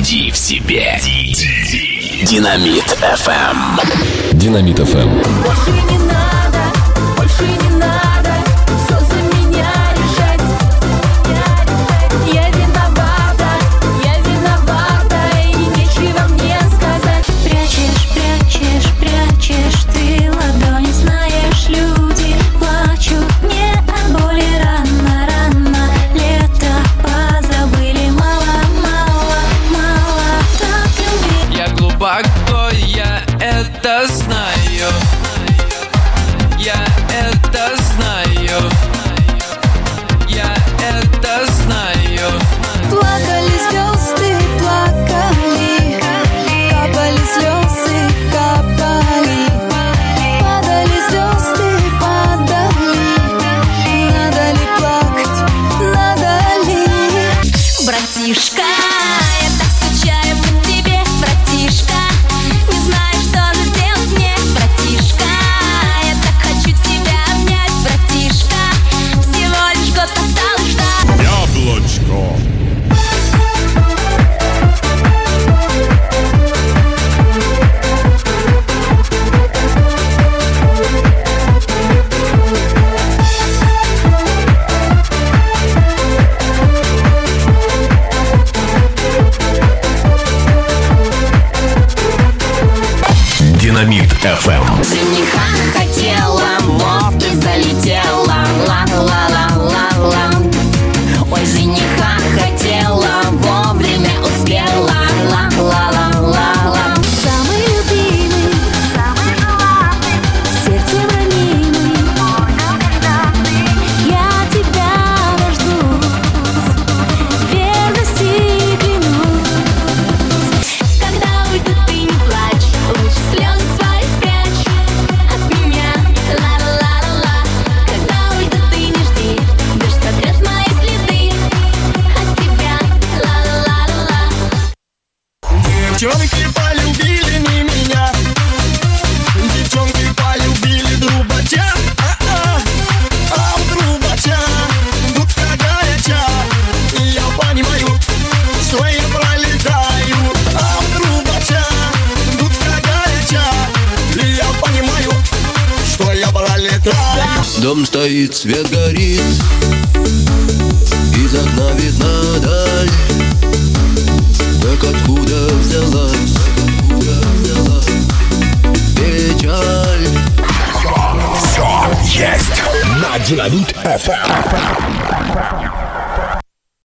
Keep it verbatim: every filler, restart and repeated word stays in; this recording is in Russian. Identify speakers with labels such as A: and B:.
A: Найди в себе Динамит эф эм.
B: Динамит эф эм.
C: Больше не надо, больше не надо все за меня решать. Я виновата, я виновата, и нечего мне сказать. Прячешь, прячешь, прячешь ты ладони, знаешь, люди плачут не от боли. Рано, рано, лето позабыли. Мало, мало, мало так любви.
D: Я глубоко, я это знаю. Я это знаю. Я это знаю.
C: Плакали звезды, плакали, капали слезы, капали, падали звезды, падали. Надо ли плакать, надо ли? Братишка, я так скучаю по тебе, братишка. Не знаю, что же делать мне, братишка. Я так хочу тебя обнять, братишка. Всего лишь год осталось ждать.
E: Яблочко.
A: Динамит эф эм.
C: Жениха хотела, вот и залетела. Ла-ла-ла-ла-ла. Ой, жениха хотела, вовремя успела. Ла-ла-ла-ла-ла. Самый любимый, самый желанный, сердцем ранимый, я тебя дождусь, верности клянусь. Когда уйдут, ты не плачь, лучше слезы свои спрячь от меня. Ла-ла-ла-ла. Когда уйдут, ты не жди, дождь сотрет мои следы от тебя. Ла-ла-ла-ла.
F: Девчонки полюбили не меня, девчонки полюбили трубача. А-а, а у трубача дудка горяча, и я понимаю, что я пролетаю. А у трубача дудка горяча, и я понимаю, что я пролетаю.
G: Дом стоит, свет горит, из окна видна даль. Так откуда взялась, откуда взялась печаль?
A: Все есть на Динамит эф эм.